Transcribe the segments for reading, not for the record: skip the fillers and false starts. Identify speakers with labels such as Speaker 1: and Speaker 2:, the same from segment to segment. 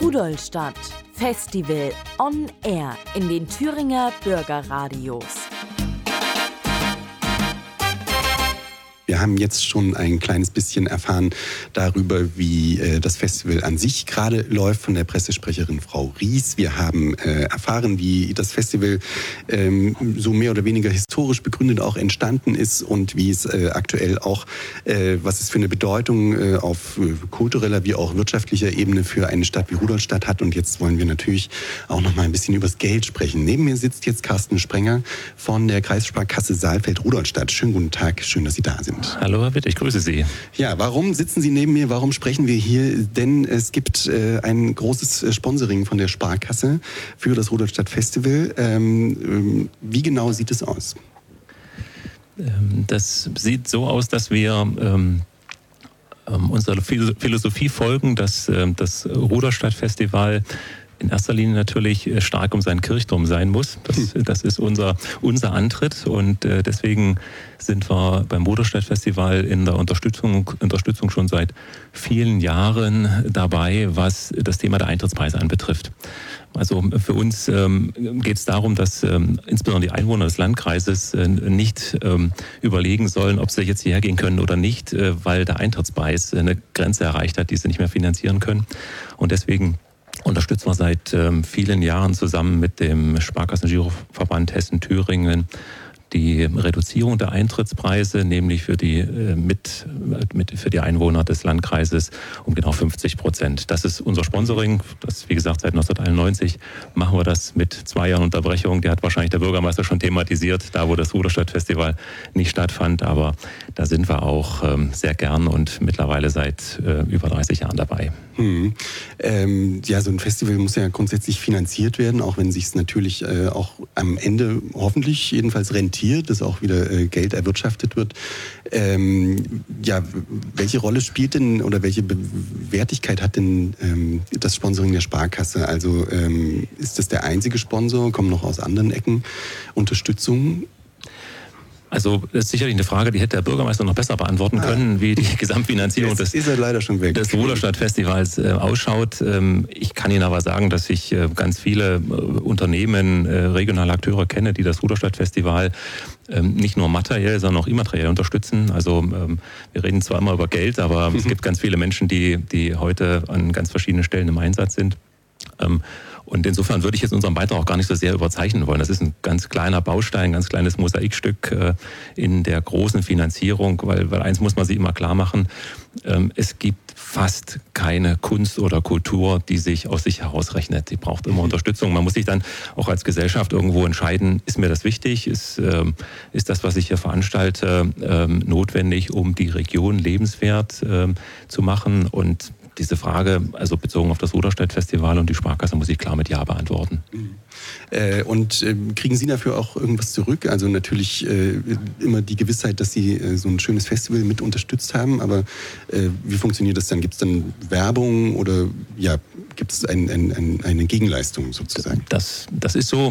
Speaker 1: Rudolstadt Festival on Air in den Thüringer Bürgerradios.
Speaker 2: Wir haben jetzt schon ein kleines bisschen erfahren darüber, wie das Festival an sich gerade läuft von der Pressesprecherin Frau Ries. Wir haben erfahren, wie das Festival so mehr oder weniger historisch begründet auch entstanden ist und wie es aktuell auch, was es für eine Bedeutung auf kultureller wie auch wirtschaftlicher Ebene für eine Stadt wie Rudolstadt hat. Und jetzt wollen wir natürlich auch noch mal ein bisschen über das Geld sprechen. Neben mir sitzt jetzt Carsten Sprenger von der Kreissparkasse Saalfeld-Rudolstadt. Schönen guten Tag, schön, dass Sie da sind.
Speaker 3: Hallo Herr Witt, ich grüße Sie.
Speaker 2: Ja, warum sitzen Sie neben mir? Warum sprechen wir hier? Denn es gibt ein großes Sponsoring von der Sparkasse für das Rudolstadt Festival. Wie genau sieht es aus?
Speaker 3: Das sieht so aus, dass wir unserer Philosophie folgen, dass das Rudolstadt Festival in erster Linie natürlich stark um seinen Kirchturm sein muss. Das ist unser Antritt und deswegen sind wir beim Rudolstadt-Festival in der Unterstützung schon seit vielen Jahren dabei, was das Thema der Eintrittspreise anbetrifft. Also für uns geht es darum, dass insbesondere die Einwohner des Landkreises nicht überlegen sollen, ob sie jetzt hierher gehen können oder nicht, weil der Eintrittspreis eine Grenze erreicht hat, die sie nicht mehr finanzieren können. Und deswegen unterstützen wir seit vielen Jahren zusammen mit dem Sparkassen-Giroverband Hessen-Thüringen die Reduzierung der Eintrittspreise, nämlich für die für die Einwohner des Landkreises um genau 50%. Das ist unser Sponsoring. Das, wie gesagt, seit 1991 machen wir das mit 2 Jahren Unterbrechung. Der hat wahrscheinlich der Bürgermeister schon thematisiert, da wo das Rudolstadt-Festival nicht stattfand. Aber da sind wir auch sehr gern und mittlerweile seit über 30 Jahren dabei.
Speaker 2: Ja, so ein Festival muss ja grundsätzlich finanziert werden, auch wenn sich es natürlich auch am Ende hoffentlich jedenfalls rentiert, dass auch wieder Geld erwirtschaftet wird. Ja, welche Rolle spielt denn oder welche Wertigkeit hat denn das Sponsoring der Sparkasse? Also ist das der einzige Sponsor? Kommen noch aus anderen Ecken Unterstützung?
Speaker 3: Also das ist sicherlich eine Frage, die hätte der Bürgermeister noch besser beantworten können, wie die Gesamtfinanzierung des Rudolstadt-Festivals ausschaut. Ich kann Ihnen aber sagen, dass ich ganz viele Unternehmen, regionale Akteure kenne, die das Rudolstadt-Festival nicht nur materiell, sondern auch immateriell unterstützen. Also wir reden zwar immer über Geld, aber es gibt ganz viele Menschen, die heute an ganz verschiedenen Stellen im Einsatz sind. Und insofern würde ich jetzt unseren Beitrag auch gar nicht so sehr überzeichnen wollen. Das ist ein ganz kleiner Baustein, ein ganz kleines Mosaikstück in der großen Finanzierung, weil eins muss man sich immer klar machen, es gibt fast keine Kunst oder Kultur, die sich aus sich herausrechnet. Die braucht immer Unterstützung. Man muss sich dann auch als Gesellschaft irgendwo entscheiden, ist mir das wichtig, ist das, was ich hier veranstalte, notwendig, um die Region lebenswert zu machen. Und diese Frage, also bezogen auf das Rudolstadt-Festival und die Sparkasse, muss ich klar mit Ja beantworten.
Speaker 2: Und kriegen Sie dafür auch irgendwas zurück? Also natürlich immer die Gewissheit, dass Sie so ein schönes Festival mit unterstützt haben, aber wie funktioniert das dann? Gibt es dann Werbung oder ja, gibt es eine Gegenleistung sozusagen?
Speaker 3: Das ist so.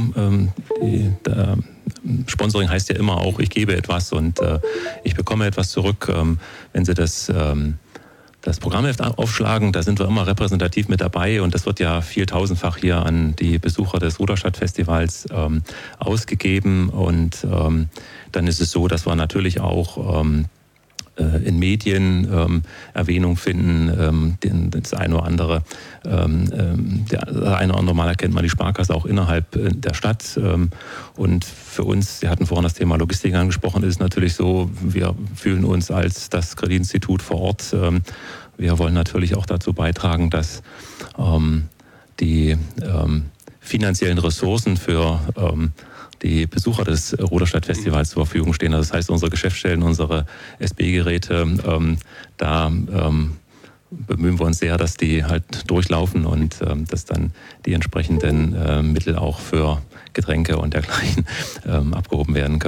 Speaker 3: Sponsoring heißt ja immer auch, ich gebe etwas und ich bekomme etwas zurück. Wenn Sie das Programmheft aufschlagen, da sind wir immer repräsentativ mit dabei und das wird ja vieltausendfach hier an die Besucher des Rudolstadt-Festivals ausgegeben und dann ist es so, dass wir natürlich auch in Medien Erwähnung finden, das eine oder andere, der eine oder andere Mal erkennt man die Sparkasse auch innerhalb der Stadt und für uns, Sie hatten vorhin das Thema Logistik angesprochen, ist es natürlich so, wir fühlen uns als das Kreditinstitut vor Ort. Wir wollen natürlich auch dazu beitragen, dass die finanziellen Ressourcen für die Besucher des Rudolstadt-Festivals zur Verfügung stehen. Also das heißt, unsere Geschäftsstellen, unsere SB-Geräte, da bemühen wir uns sehr, dass die halt durchlaufen und dass dann die entsprechenden Mittel auch für Getränke und dergleichen abgehoben werden können.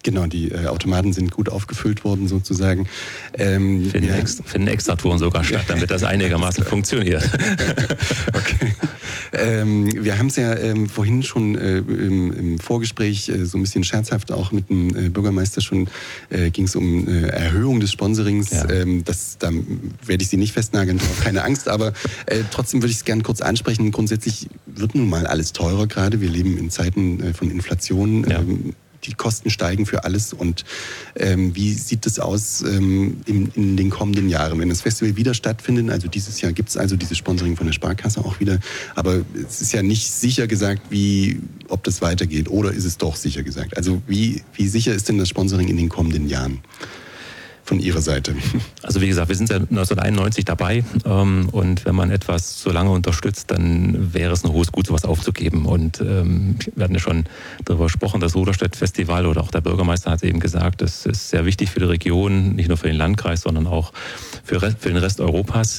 Speaker 2: Genau, die Automaten sind gut aufgefüllt worden sozusagen.
Speaker 3: Finden Extratouren sogar statt, damit das einigermaßen funktioniert.
Speaker 2: Okay. Wir haben es ja vorhin schon im Vorgespräch so ein bisschen scherzhaft auch mit dem Bürgermeister schon, ging es um Erhöhung des Sponsorings. Ja. Da werde ich Sie nicht festnageln, keine Angst, aber trotzdem würde ich es gerne kurz ansprechen. Grundsätzlich wird nun mal alles teurer gerade. Wir leben in Zeiten von Inflation. Ja. Die Kosten steigen für alles. Und wie sieht es aus in den kommenden Jahren? Wenn das Festival wieder stattfindet, also dieses Jahr gibt es also dieses Sponsoring von der Sparkasse auch wieder, aber es ist ja nicht sicher gesagt, ob das weitergeht, oder ist es doch sicher gesagt? Also wie sicher ist denn das Sponsoring in den kommenden Jahren? Von Ihrer Seite?
Speaker 3: Also wie gesagt, wir sind seit 1991 dabei und wenn man etwas so lange unterstützt, dann wäre es ein hohes Gut, sowas aufzugeben. Und wir hatten ja schon darüber gesprochen, das Ruderstadt-Festival oder auch der Bürgermeister hat eben gesagt, das ist sehr wichtig für die Region, nicht nur für den Landkreis, sondern auch für den Rest Europas.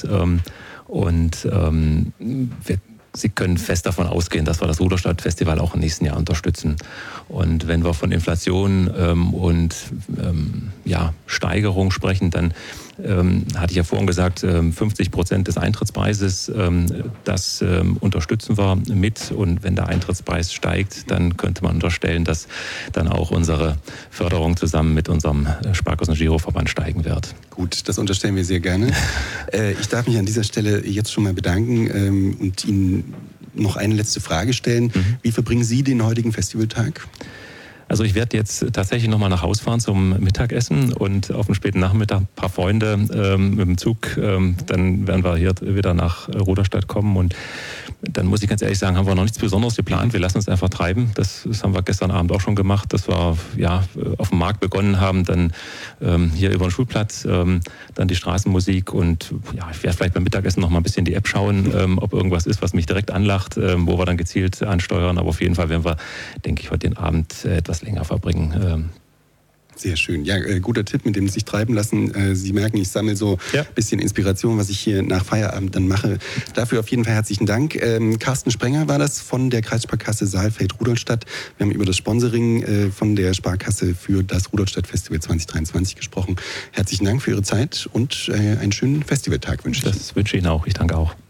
Speaker 3: Sie können fest davon ausgehen, dass wir das Ruderstadt-Festival auch im nächsten Jahr unterstützen. Und wenn wir von Inflation und Steigerung sprechen, dann hatte ich ja vorhin gesagt, 50% des Eintrittspreises, das unterstützen wir mit. Und wenn der Eintrittspreis steigt, dann könnte man unterstellen, dass dann auch unsere Förderung zusammen mit unserem Sparkassen- und Giroverband steigen wird.
Speaker 2: Gut, das unterstellen wir sehr gerne. Ich darf mich an dieser Stelle jetzt schon mal bedanken und Ihnen noch eine letzte Frage stellen. Wie verbringen Sie den heutigen Festivaltag?
Speaker 3: Also ich werde jetzt tatsächlich nochmal nach Hause fahren zum Mittagessen und auf dem späten Nachmittag ein paar Freunde mit dem Zug. Dann werden wir hier wieder nach Ruderstadt kommen und dann muss ich ganz ehrlich sagen, haben wir noch nichts Besonderes geplant. Wir lassen uns einfach treiben. Das haben wir gestern Abend auch schon gemacht, dass wir auf dem Markt begonnen haben, dann hier über den Schulplatz, dann die Straßenmusik und ich werde vielleicht beim Mittagessen noch mal ein bisschen die App schauen, ob irgendwas ist, was mich direkt anlacht, wo wir dann gezielt ansteuern. Aber auf jeden Fall werden wir, denke ich, heute den Abend etwas länger verbringen.
Speaker 2: Sehr schön. Ja, guter Tipp, mit dem Sie sich treiben lassen. Sie merken, ich sammle so ein bisschen Inspiration, was ich hier nach Feierabend dann mache. Dafür auf jeden Fall herzlichen Dank. Carsten Sprenger war das von der Kreissparkasse Saalfeld-Rudolstadt. Wir haben über das Sponsoring von der Sparkasse für das Rudolstadt-Festival 2023 gesprochen. Herzlichen Dank für Ihre Zeit und einen schönen Festivaltag wünsche ich.
Speaker 3: Das wünsche ich Ihnen auch. Ich danke auch.